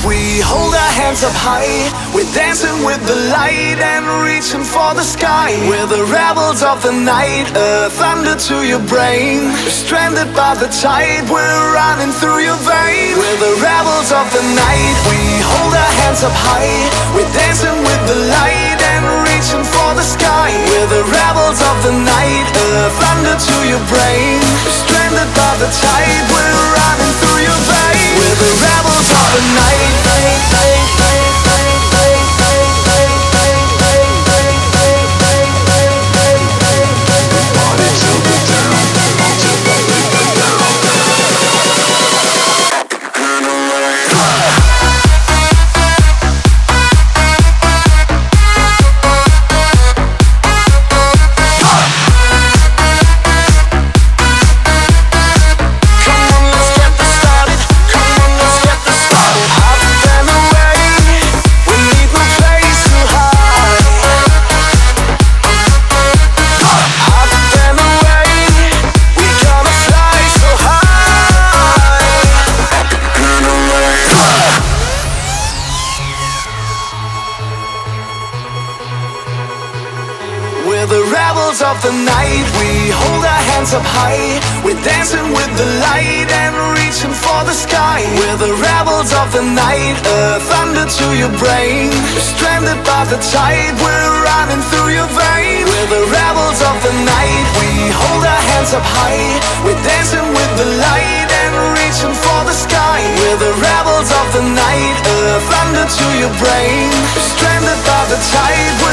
We hold our hands up high, we're dancing with the light and reaching for the sky. We're the rebels of the night, thunder to your brain. We're stranded by the tide, we're running through your veins. We're the rebels of the night, we hold our hands up high, we're dancing with the light and reaching for the sky. We're the rebels of the night, thunder to your brain. We're stranded by the tide, we're running through your veins. We're the rebels of the night. We're the rebels of the night, we hold our hands up high, we're dancing with the light and reaching for the sky. We're the rebels of the night, thunder to your brain. We're stranded by the tide, we're running through your veins. We're the rebels of the night, we hold our hands up high, we're dancing with the light and reaching for the sky. We're the rebels of the night, thunder to your brain. We're stranded by the tide.